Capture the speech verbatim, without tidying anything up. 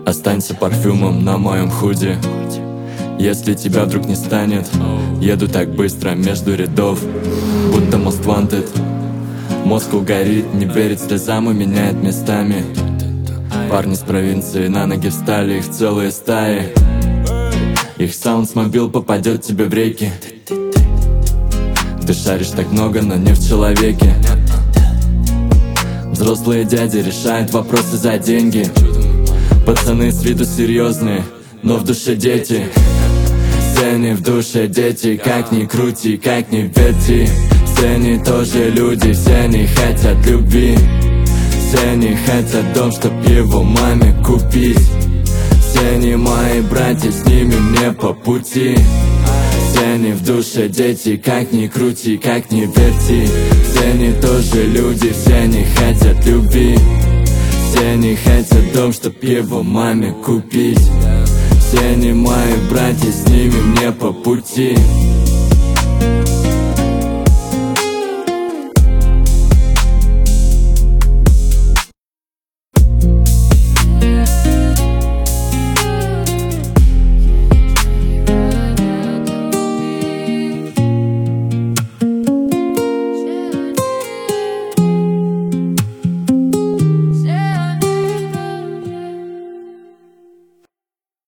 Останься парфюмом на моем худи. Если тебя вдруг не станет, еду так быстро между рядов, будто most wanted. Мозг горит, не верит слезам и меняет местами. Парни с провинции на ноги встали, их целые стаи. Их саундсмобил попадет тебе в реки. Ты шаришь так много, но не в человеке. Взрослые дяди решают вопросы за деньги. Пацаны с виду серьезные, но в душе дети. Все они в душе дети, как ни крути, как ни верти. Все они тоже люди, все они хотят любви. Все они хотят дом, чтоб его маме купить. Все они мои братья, с ними мне по пути. Все они в душе дети, как ни крути, как ни верти. Все они тоже люди, все они хотят любви. Все они хотят дом, чтоб его маме купить. Все они мои братья, с ними мне по пути.